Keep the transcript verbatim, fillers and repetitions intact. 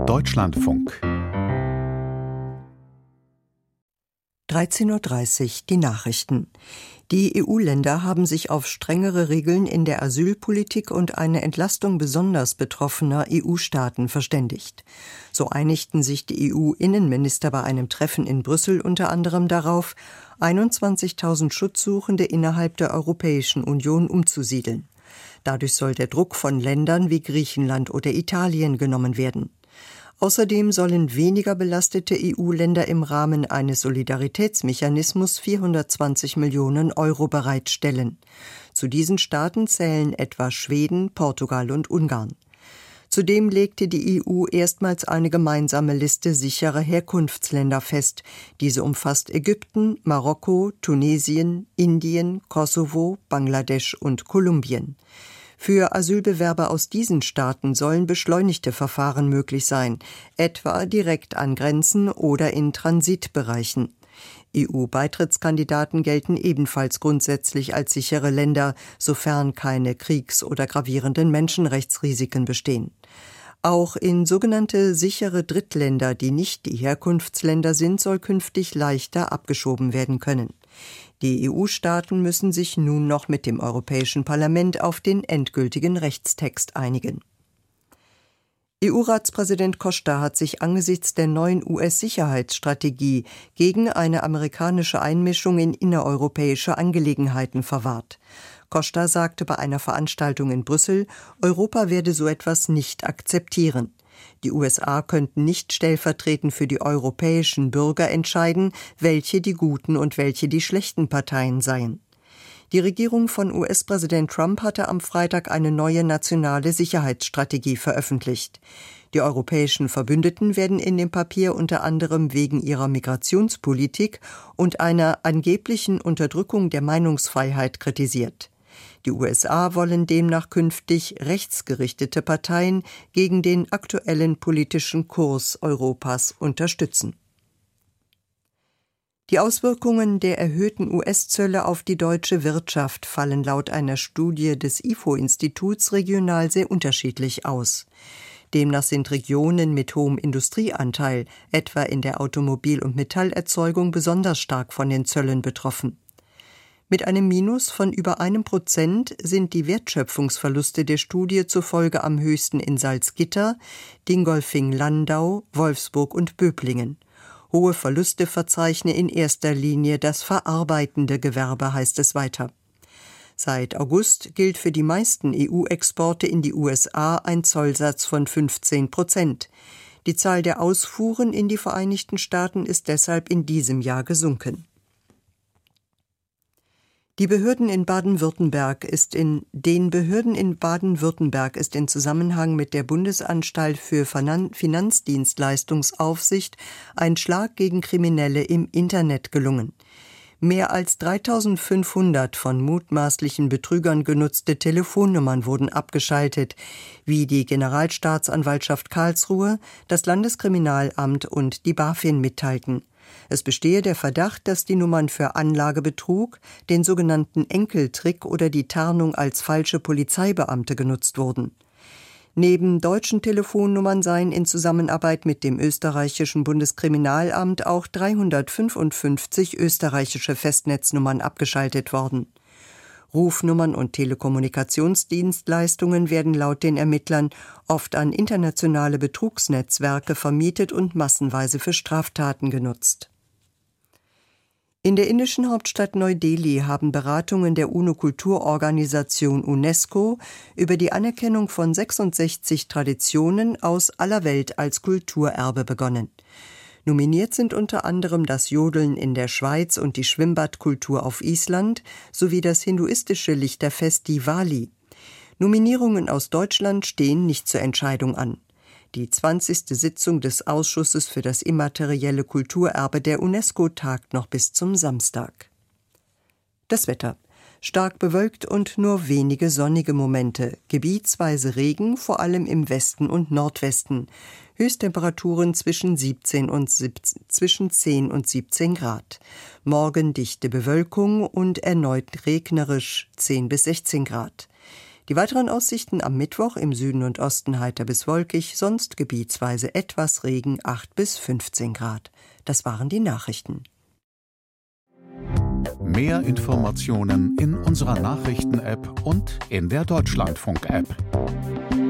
Deutschlandfunk. dreizehn Uhr dreißig, die Nachrichten. Die E U-Länder haben sich auf strengere Regeln in der Asylpolitik und eine Entlastung besonders betroffener E U-Staaten verständigt. So einigten sich die E U-Innenminister bei einem Treffen in Brüssel unter anderem darauf, einundzwanzigtausend Schutzsuchende innerhalb der Europäischen Union umzusiedeln. Dadurch soll der Druck von Ländern wie Griechenland oder Italien genommen werden. Außerdem sollen weniger belastete E U-Länder im Rahmen eines Solidaritätsmechanismus vierhundertzwanzig Millionen Euro bereitstellen. Zu diesen Staaten zählen etwa Schweden, Portugal und Ungarn. Zudem legte die E U erstmals eine gemeinsame Liste sicherer Herkunftsländer fest. Diese umfasst Ägypten, Marokko, Tunesien, Indien, Kosovo, Bangladesch und Kolumbien. Für Asylbewerber aus diesen Staaten sollen beschleunigte Verfahren möglich sein, etwa direkt an Grenzen oder in Transitbereichen. E U-Beitrittskandidaten gelten ebenfalls grundsätzlich als sichere Länder, sofern keine Kriegs- oder gravierenden Menschenrechtsrisiken bestehen. Auch in sogenannte sichere Drittländer, die nicht die Herkunftsländer sind, soll künftig leichter abgeschoben werden können. Die E U-Staaten müssen sich nun noch mit dem Europäischen Parlament auf den endgültigen Rechtstext einigen. E U-Ratspräsident Costa hat sich angesichts der neuen U S-Sicherheitsstrategie gegen eine amerikanische Einmischung in innereuropäische Angelegenheiten verwahrt. Costa sagte bei einer Veranstaltung in Brüssel, Europa werde so etwas nicht akzeptieren. Die U S A könnten nicht stellvertretend für die europäischen Bürger entscheiden, welche die guten und welche die schlechten Parteien seien. Die Regierung von U S-Präsident Trump hatte am Freitag eine neue nationale Sicherheitsstrategie veröffentlicht. Die europäischen Verbündeten werden in dem Papier unter anderem wegen ihrer Migrationspolitik und einer angeblichen Unterdrückung der Meinungsfreiheit kritisiert. Die U S A wollen demnach künftig rechtsgerichtete Parteien gegen den aktuellen politischen Kurs Europas unterstützen. Die Auswirkungen der erhöhten U S-Zölle auf die deutsche Wirtschaft fallen laut einer Studie des I F O-Instituts regional sehr unterschiedlich aus. Demnach sind Regionen mit hohem Industrieanteil, etwa in der Automobil- und Metallerzeugung, besonders stark von den Zöllen betroffen. Mit einem Minus von über einem Prozent sind die Wertschöpfungsverluste der Studie zufolge am höchsten in Salzgitter, Dingolfing-Landau, Wolfsburg und Böblingen. Hohe Verluste verzeichne in erster Linie das verarbeitende Gewerbe, heißt es weiter. Seit August gilt für die meisten E U-Exporte in die U S A ein Zollsatz von fünfzehn Prozent. Die Zahl der Ausfuhren in die Vereinigten Staaten ist deshalb in diesem Jahr gesunken. Die Behörden in Baden-Württemberg ist in den Behörden in Baden-Württemberg ist in Zusammenhang mit der Bundesanstalt für Finanzdienstleistungsaufsicht ein Schlag gegen Kriminelle im Internet gelungen. Mehr als dreitausendfünfhundert von mutmaßlichen Betrügern genutzte Telefonnummern wurden abgeschaltet, wie die Generalstaatsanwaltschaft Karlsruhe, das Landeskriminalamt und die BaFin mitteilten. Es bestehe der Verdacht, dass die Nummern für Anlagebetrug, den sogenannten Enkeltrick oder die Tarnung als falsche Polizeibeamte genutzt wurden. Neben deutschen Telefonnummern seien in Zusammenarbeit mit dem österreichischen Bundeskriminalamt auch dreihundertfünfundfünfzig österreichische Festnetznummern abgeschaltet worden. Rufnummern und Telekommunikationsdienstleistungen werden laut den Ermittlern oft an internationale Betrugsnetzwerke vermietet und massenweise für Straftaten genutzt. In der indischen Hauptstadt Neu-Delhi haben Beratungen der UNO-Kulturorganisation UNESCO über die Anerkennung von sechsundsechzig Traditionen aus aller Welt als Kulturerbe begonnen. Nominiert sind unter anderem das Jodeln in der Schweiz und die Schwimmbadkultur auf Island sowie das hinduistische Lichterfest Diwali. Nominierungen aus Deutschland stehen nicht zur Entscheidung an. Die zwanzigste Sitzung des Ausschusses für das immaterielle Kulturerbe der UNESCO tagt noch bis zum Samstag. Das Wetter. Stark bewölkt und nur wenige sonnige Momente. Gebietsweise Regen, vor allem im Westen und Nordwesten. Höchsttemperaturen zwischen, siebzehn und siebzehn, zwischen zehn und siebzehn Grad. Morgen dichte Bewölkung und erneut regnerisch zehn bis sechzehn Grad. Die weiteren Aussichten am Mittwoch: im Süden und Osten heiter bis wolkig, sonst gebietsweise etwas Regen, acht bis fünfzehn Grad. Das waren die Nachrichten. Mehr Informationen in unserer Nachrichten-App und in der Deutschlandfunk-App.